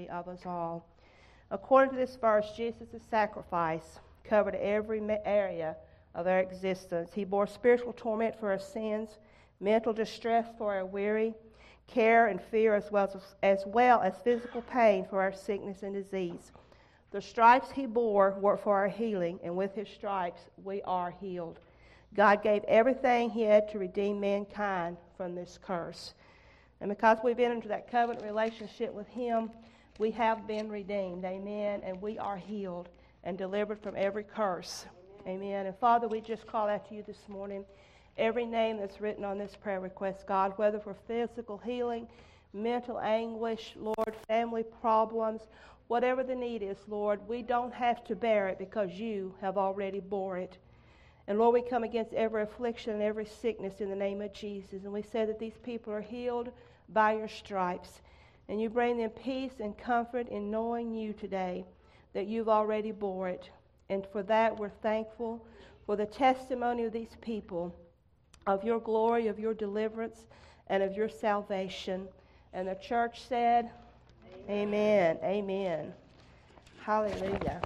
worthy of us all. According to this verse, Jesus' sacrifice covered every area of our existence. He bore spiritual torment for our sins, mental distress for our weary, care and fear as well as physical pain for our sickness and disease. The stripes he bore were for our healing, and with his stripes we are healed. God gave everything he had to redeem mankind from this curse. And because we've been into that covenant relationship with him, we have been redeemed, amen, and we are healed and delivered from every curse, amen. And Father, we just call out to you this morning, every name that's written on this prayer request, God, whether for physical healing, mental anguish, Lord, family problems, whatever the need is, Lord, we don't have to bear it because you have already bore it. And Lord, we come against every affliction and every sickness in the name of Jesus. And we say that these people are healed by your stripes. And you bring them peace and comfort in knowing you today, that you've already bore it. And for that, we're thankful for the testimony of these people, of your glory, of your deliverance, and of your salvation. And the church said, amen. Amen. Hallelujah.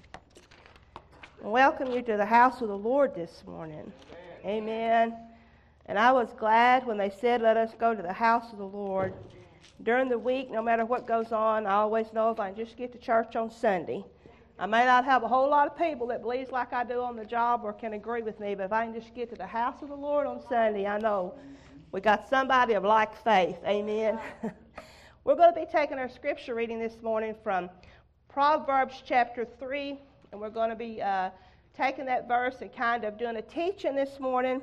Welcome you to the house of the Lord this morning. Amen. And I was glad when they said, let us go to the house of the Lord. During the week, no matter what goes on, I always know if I can just get to church on Sunday. I may not have a whole lot of people that believes like I do on the job or can agree with me, but if I can just get to the house of the Lord on Sunday, I know we got somebody of like faith. Amen. We're going to be taking our scripture reading this morning from Proverbs chapter 3, and we're going to be taking that verse and kind of doing a teaching this morning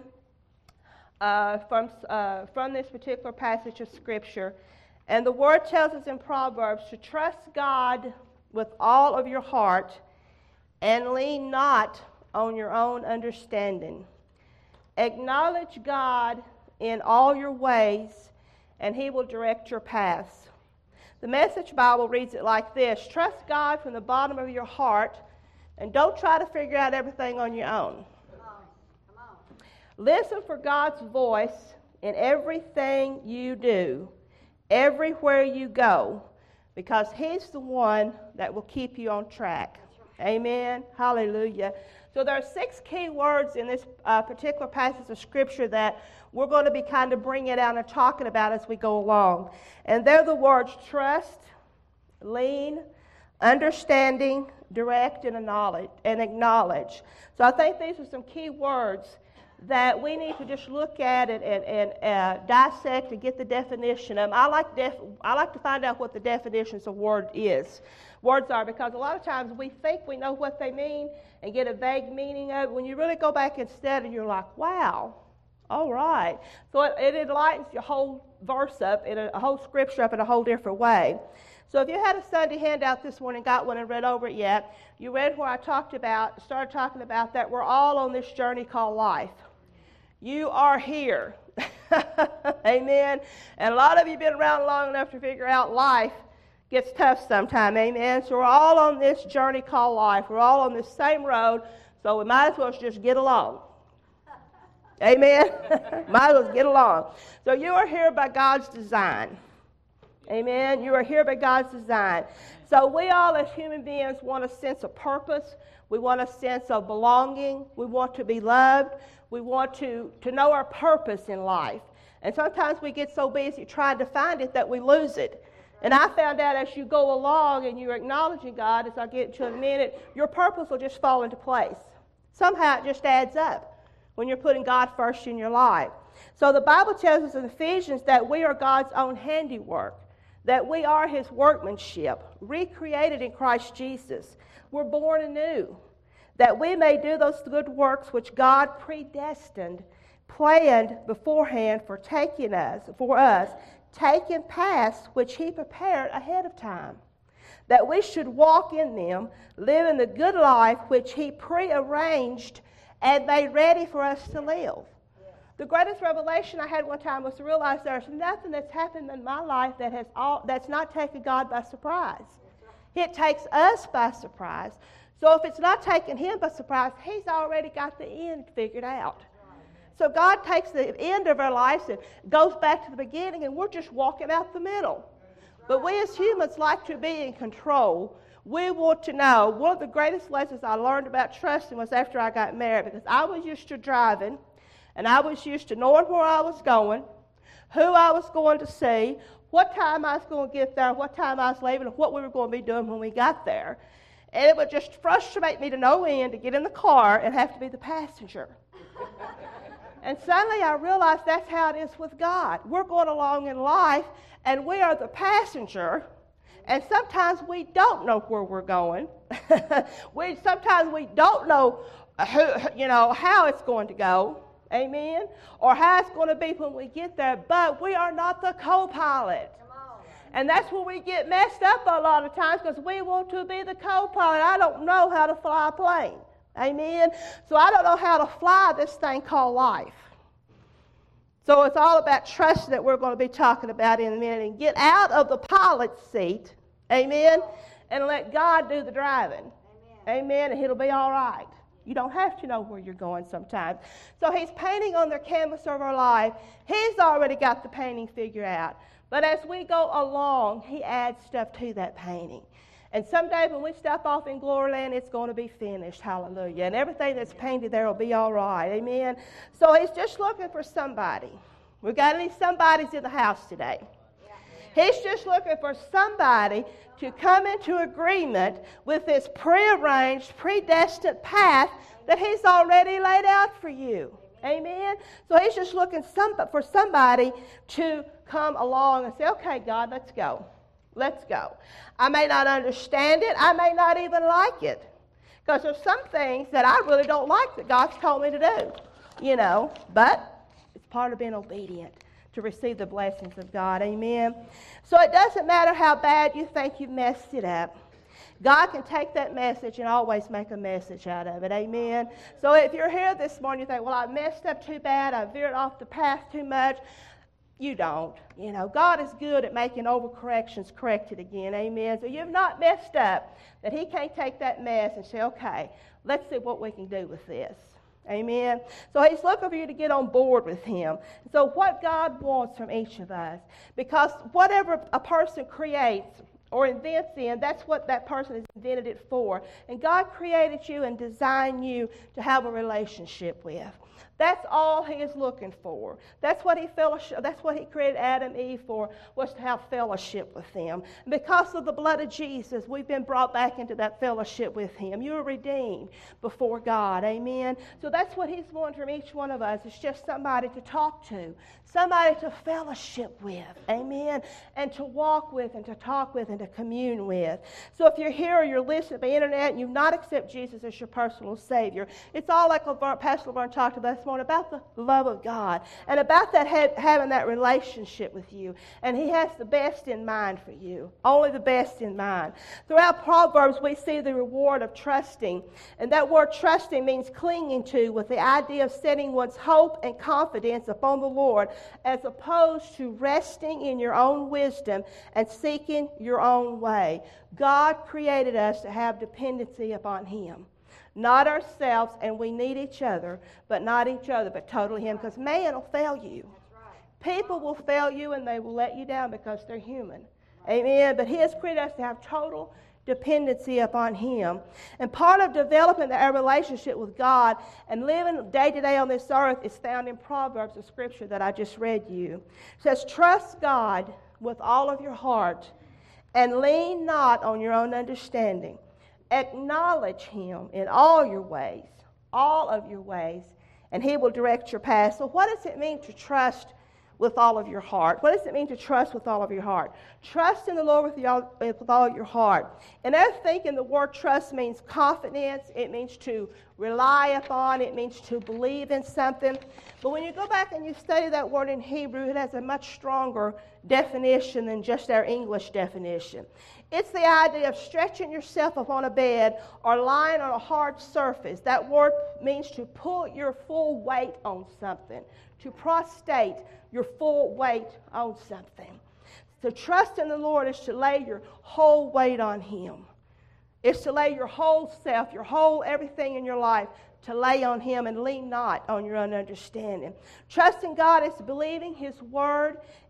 from this particular passage of scripture. And the word tells us in Proverbs to trust God with all of your heart and lean not on your own understanding. Acknowledge God in all your ways, and he will direct your paths. The Message Bible reads it like this: trust God from the bottom of your heart, and don't try to figure out everything on your own. Come on. Listen for God's voice in everything you do, everywhere you go, because he's the one that will keep you on track. Amen. Hallelujah. So there are 6 key words in this particular passage of Scripture that we're going to be kind of bringing out and talking about as we go along. And they're the words trust, lean, understanding, direct, and acknowledge. So I think these are some key words that we need to just look at it and dissect and get the definition of. I like to find out what the definitions of words are, because a lot of times we think we know what they mean and get a vague meaning of it. When you really go back and study, you're like, wow, all right. So it enlightens your whole verse up, in a whole scripture up in a whole different way. So if you had a Sunday handout this morning, got one and read over it yet, you read where I started talking about that we're all on this journey called life. You are here. Amen. And a lot of you have been around long enough to figure out life gets tough sometime. Amen. So we're all on this journey called life. We're all on this same road, so we might as well just get along. Amen. Might as well get along. So you are here by God's design. Amen. You are here by God's design. So we all as human beings want a sense of purpose. We want a sense of belonging. We want to be loved. We want to know our purpose in life. And sometimes we get so busy trying to find it that we lose it. And I found out as you go along and you're acknowledging God, as I'll get to in a minute, your purpose will just fall into place. Somehow it just adds up when you're putting God first in your life. So the Bible tells us in Ephesians that we are God's own handiwork, that we are his workmanship, recreated in Christ Jesus. We're born anew, that we may do those good works which God predestined, planned beforehand for us, taking paths which he prepared ahead of time, that we should walk in them, living the good life which he prearranged and made ready for us to live. The greatest revelation I had one time was to realize there's nothing that's happened in my life that's not taken God by surprise. It takes us by surprise. So if it's not taking him by surprise, he's already got the end figured out. So God takes the end of our lives and goes back to the beginning, and we're just walking out the middle. But we as humans like to be in control. We want to know. One of the greatest lessons I learned about trusting was after I got married, because I was used to driving, and I was used to knowing where I was going, who I was going to see, what time I was going to get there, what time I was leaving, and what we were going to be doing when we got there. And it would just frustrate me to no end to get in the car and have to be the passenger. And suddenly I realized that's how it is with God. We're going along in life, and we are the passenger, and sometimes we don't know where we're going. Sometimes we don't know how it's going to go. Amen? Or how it's going to be when we get there, but we are not the co-pilot. And that's where we get messed up a lot of times, because we want to be the co-pilot. I don't know how to fly a plane. Amen? So I don't know how to fly this thing called life. So it's all about trust that we're going to be talking about in a minute, and get out of the pilot's seat. Amen? And let God do the driving. Amen? And it'll be all right. You don't have to know where you're going sometimes. So he's painting on the canvas of our life. He's already got the painting figured out. But as we go along, he adds stuff to that painting. And someday when we step off in glory land, it's going to be finished. Hallelujah. And everything that's painted there will be all right. Amen. So he's just looking for somebody. We got any somebodies in the house today? He's just looking for somebody to come into agreement with this prearranged, predestined path that he's already laid out for you. Amen? So he's just looking for somebody to come along and say, okay, God, let's go. Let's go. I may not understand it. I may not even like it. Because there's some things that I really don't like that God's told me to do. But it's part of being obedient to receive the blessings of God. Amen? So it doesn't matter how bad you think you've messed it up. God can take that message and always make a message out of it. Amen? So if you're here this morning, you think, well, I messed up too bad. I veered off the path too much. You don't. God is good at making overcorrections corrected again. Amen? So you've not messed up, that he can't take that mess and say, okay, let's see what we can do with this. Amen? So he's looking for you to get on board with him. So what God wants from each of us, because whatever a person creates or invents in, that's what that person has invented it for. And God created you and designed you to have a relationship with. That's all he is looking for. That's what he created Adam and Eve for, was to have fellowship with him. And because of the blood of Jesus, we've been brought back into that fellowship with him. You are redeemed before God. Amen? So that's what he's wanting from each one of us. It's just somebody to talk to, somebody to fellowship with. Amen? And to walk with and to talk with and to commune with. So if you're here or you're listening by internet and you've not accepted Jesus as your personal Savior, it's all like Pastor Laverne talked about this morning, about the love of God and about that having that relationship with you. And he has the best in mind for you, only the best in mind. Throughout Proverbs, we see the reward of trusting. And that word trusting means clinging to, with the idea of setting one's hope and confidence upon the Lord, as opposed to resting in your own wisdom and seeking your own way. God created us to have dependency upon him. Not ourselves, and we need each other, but not each other, but totally him, because man will fail you. People will fail you, and they will let you down because they're human. Amen? But he has created us to have total dependency upon him. And part of developing our relationship with God and living day to day on this earth is found in Proverbs, the scripture that I just read you. It says, trust God with all of your heart and lean not on your own understanding. Acknowledge him in all of your ways, and he will direct your path. So what does it mean to trust with all of your heart? What does it mean to trust with all of your heart? Trust in the Lord with all of your heart. And I think the word trust means confidence. It means to rely upon. It means to believe in something. But when you go back and you study that word in Hebrew, it has a much stronger definition than just our English definition. It's the idea of stretching yourself upon a bed or lying on a hard surface. That word means to put your full weight on something, to prostrate your full weight on something. To trust in the Lord is to lay your whole weight on him. It's to lay your whole self, your whole everything in your life, to lay on him and lean not on your own understanding. Trusting God is believing his word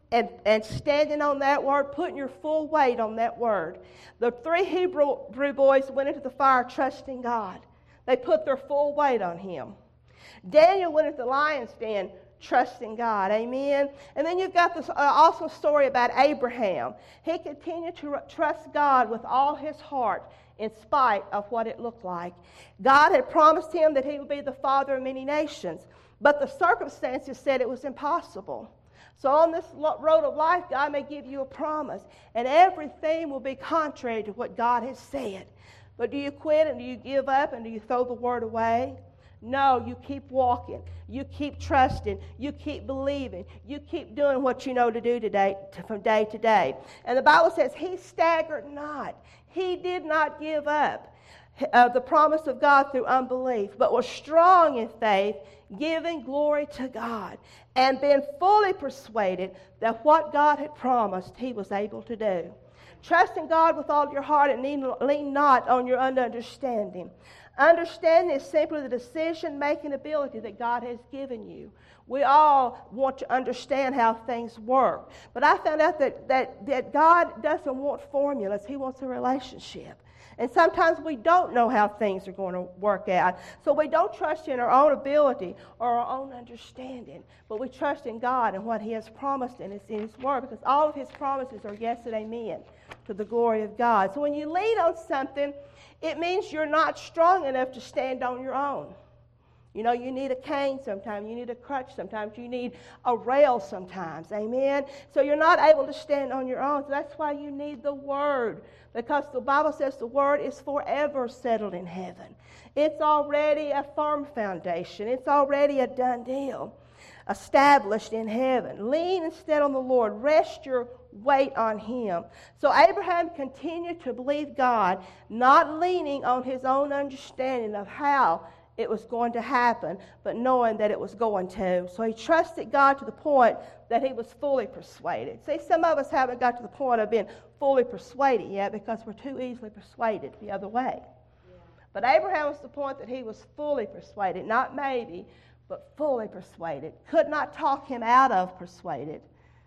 and standing on that word, putting your full weight on that word. The 3 Hebrew boys went into the fire trusting God. They put their full weight on him. Daniel went into the lion's den trusting God. Amen. And then you've got this also story about Abraham. He continued to trust God with all his heart in spite of what it looked like. God had promised him that he would be the father of many nations, but the circumstances said it was impossible. So on this road of life, God may give you a promise, and everything will be contrary to what God has said. But do you quit and do you give up and do you throw the word away? No, you keep walking. You keep trusting. You keep believing. You keep doing what you know to do today, from day to day. And the Bible says he staggered not. He did not give up the promise of God through unbelief, but was strong in faith, giving glory to God, and being fully persuaded that what God had promised he was able to do. Trust in God with all your heart and lean not on your own understanding. Understanding is simply the decision-making ability that God has given you. We all want to understand how things work. But I found out that God doesn't want formulas. He wants a relationship. And sometimes we don't know how things are going to work out. So we don't trust in our own ability or our own understanding. But we trust in God and what he has promised in his word. Because all of his promises are yes and amen to the glory of God. So when you lean on something, it means you're not strong enough to stand on your own. You know, you need a cane sometimes. You need a crutch sometimes. You need a rail sometimes. Amen? So you're not able to stand on your own. So that's why you need the Word. Because the Bible says the Word is forever settled in heaven. It's already a firm foundation. It's already a done deal. Established in heaven. Lean instead on the Lord. Rest your weight on him. So Abraham continued to believe God, not leaning on his own understanding of how it was going to happen, but knowing that it was going to. So he trusted God to the point that he was fully persuaded. See, some of us haven't got to the point of being fully persuaded yet because we're too easily persuaded the other way. Yeah. But Abraham was the point that he was fully persuaded, not maybe, but fully persuaded. Could not talk him out of persuaded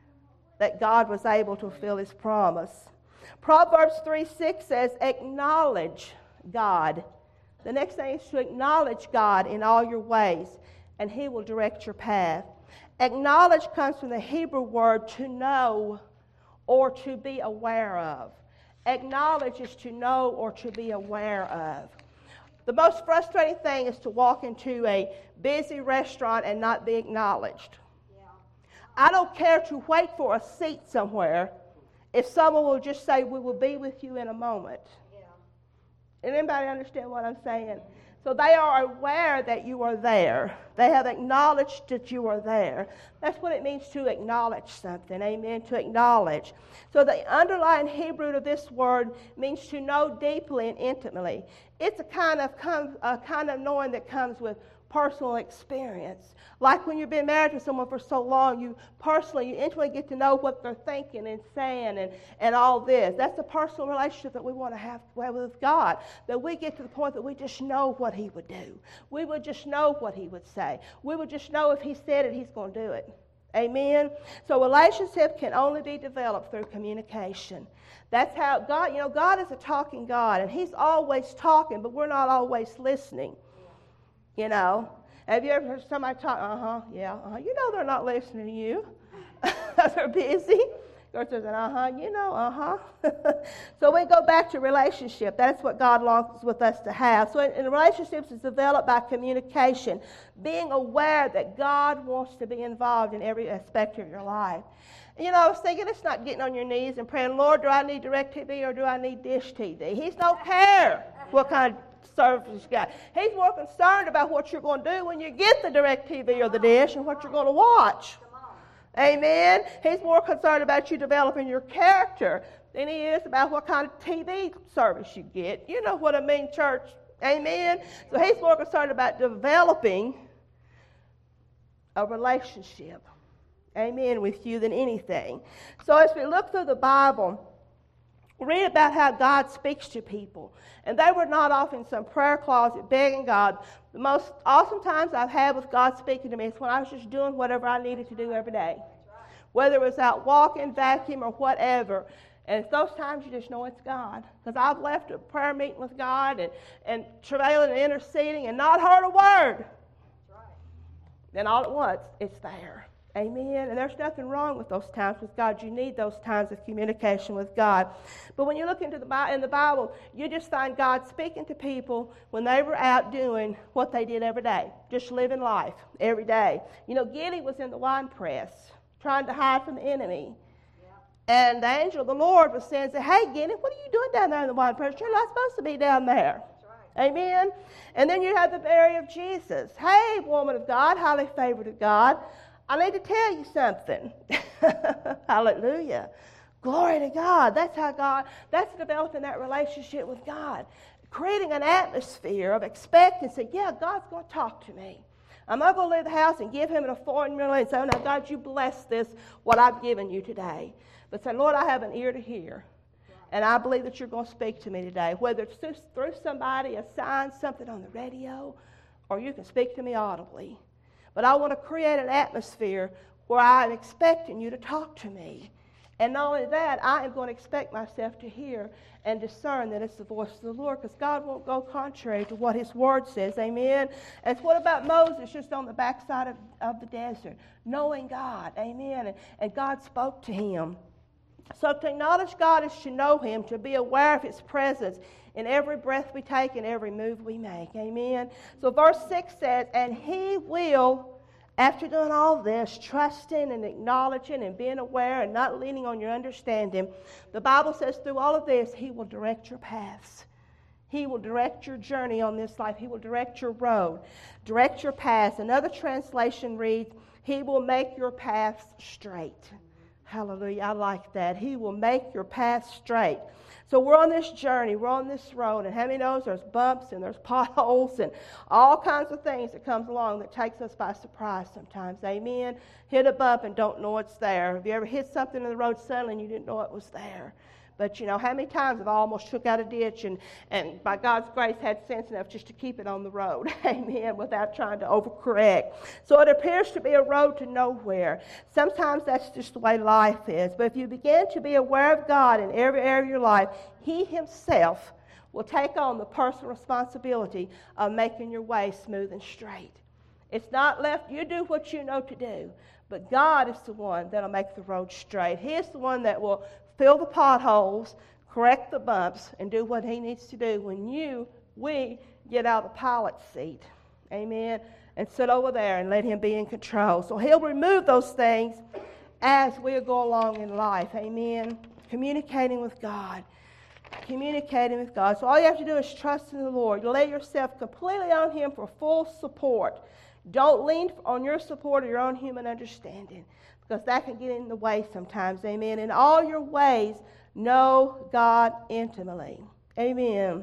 that God was able to fulfill his promise. Proverbs 3:6 says, acknowledge God. The next thing is to acknowledge God in all your ways, and he will direct your path. Acknowledge comes from the Hebrew word to know or to be aware of. Acknowledge is to know or to be aware of. The most frustrating thing is to walk into a busy restaurant and not be acknowledged. I don't care to wait for a seat somewhere if someone will just say, we will be with you in a moment. Yeah. Anybody understand what I'm saying? So they are aware that you are there. They have acknowledged that you are there. That's what it means to acknowledge something. Amen. To acknowledge. So the underlying Hebrew of this word means to know deeply and intimately. It's a kind of knowing that comes with personal experience. Like when you've been married to someone for so long, you intimately get to know what they're thinking and saying and all this. That's a personal relationship that we want to have with God. That we get to the point that we just know what he would do. We would just know what he would say. We would just know if he said it, he's going to do it. Amen? So relationship can only be developed through communication. That's how God, God is a talking God, and he's always talking, but we're not always listening. Have you ever heard somebody talk, they're not listening to you. They're busy. God says, So we go back to relationship. That's what God longs with us to have. So in relationships, it's developed by communication, being aware that God wants to be involved in every aspect of your life. I was thinking it's not getting on your knees and praying, Lord, do I need DirecTV or do I need Dish TV? He don't care what kind of service you got. He's more concerned about what you're going to do when you get the DirecTV or the Dish and what you're going to watch. Amen. He's more concerned about you developing your character than he is about what kind of TV service you get. You know what I mean, church. Amen. So he's more concerned about developing a relationship. Amen, with you than anything. So as we look through the Bible, read about how God speaks to people. And they were not off in some prayer closet begging God. The most awesome times I've had with God speaking to me is when I was just doing whatever I needed to do every day. whether it was out walking, vacuum, or whatever. And it's those times you just know it's God. Because I've left a prayer meeting with God and travailing and interceding and not heard a word. That's right. Then all at once, it's there. Amen. And there's nothing wrong with those times with God. You need those times of communication with God. But when you look into in the Bible, you just find God speaking to people when they were out doing what they did every day, just living life every day. You know, Gideon was in the wine press trying to hide from the enemy. Yeah. And the angel of the Lord was saying, hey, Gideon, what are you doing down there in the wine press? You're not supposed to be down there. Right. Amen. And then you have the Mary of Jesus. Hey, woman of God, highly favored of God, I need to tell you something. Hallelujah. Glory to God. That's developing that relationship with God. Creating an atmosphere of expectancy. Yeah, God's going to talk to me. I'm not going to leave the house and give him a formula and say, oh, now, God, you bless this, what I've given you today. But say, Lord, I have an ear to hear. And I believe that you're going to speak to me today. Whether it's through somebody, a sign, something on the radio, or you can speak to me audibly. But I want to create an atmosphere where I'm expecting you to talk to me. And not only that, I am going to expect myself to hear and discern that it's the voice of the Lord, because God won't go contrary to what his word says. Amen. And what about Moses just on the backside of the desert, knowing God? Amen. And God spoke to him. So to acknowledge God is to know him, to be aware of his presence in every breath we take and every move we make. Amen. So verse 6 says, and he will, after doing all this, trusting and acknowledging and being aware and not leaning on your understanding, the Bible says through all of this, he will direct your paths. He will direct your journey on this life. He will direct your road, direct your paths. Another translation reads, he will make your paths straight. Hallelujah. I like that. He will make your path straight. So we're on this journey. We're on this road. And how many knows there's bumps and there's potholes and all kinds of things that comes along that takes us by surprise sometimes. Amen. Hit a bump and don't know it's there. Have you ever hit something in the road suddenly and you didn't know it was there? But, you know, how many times have I almost took out a ditch and by God's grace had sense enough just to keep it on the road, amen, without trying to overcorrect. So it appears to be a road to nowhere. Sometimes that's just the way life is. But if you begin to be aware of God in every area of your life, he himself will take on the personal responsibility of making your way smooth and straight. It's not left, you do what you know to do, but God is the one that will make the road straight. He is the one that will fill the potholes, correct the bumps, and do what he needs to do when we get out of the pilot's seat. Amen. And sit over there and let him be in control. So he'll remove those things as we go along in life. Amen. Communicating with God. Communicating with God. So all you have to do is trust in the Lord. You lay yourself completely on him for full support. Don't lean on your support or your own human understanding, because that can get in the way sometimes. Amen. In all your ways, know God intimately. Amen.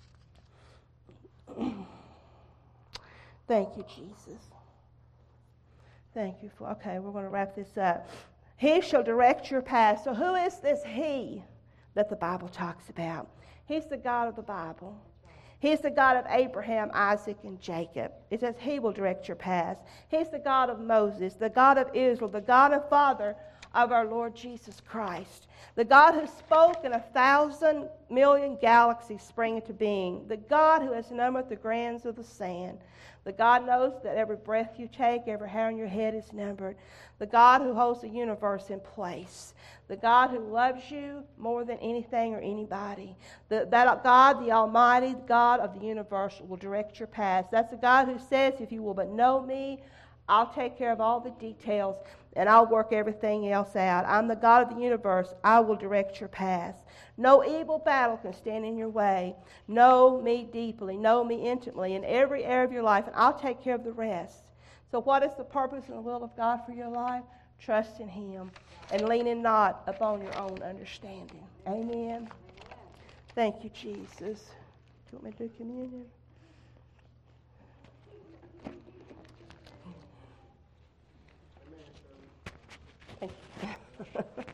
Thank you, Jesus. Thank you for, okay, we're going to wrap this up. He shall direct your path. So who is this he that the Bible talks about? He's the God of the Bible. He's the God of Abraham, Isaac, and Jacob. It says he will direct your paths. He's the God of Moses, the God of Israel, the God and Father of our Lord Jesus Christ. The God who spoke and 1,000,000,000 galaxies sprang into being. The God who has numbered the grains of the sand. The God knows that every breath you take, every hair on your head is numbered. The God who holds the universe in place. The God who loves you more than anything or anybody. That God, the Almighty, the God of the universe, will direct your paths. That's the God who says, if you will but know me, I'll take care of all the details and I'll work everything else out. I'm the God of the universe. I will direct your paths. No evil battle can stand in your way. Know me deeply. Know me intimately in every area of your life, and I'll take care of the rest. So what is the purpose and the will of God for your life? Trust in him and leaning not upon your own understanding. Amen. Thank you, Jesus. Do you want me to do communion? Thank you.